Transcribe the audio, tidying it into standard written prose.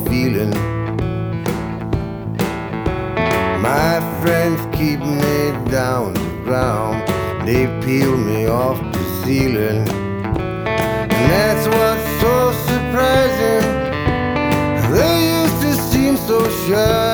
feeling. My friends keep me down to ground. They peel me off the ceiling. And that's what's so surprising. They used to seem so sure.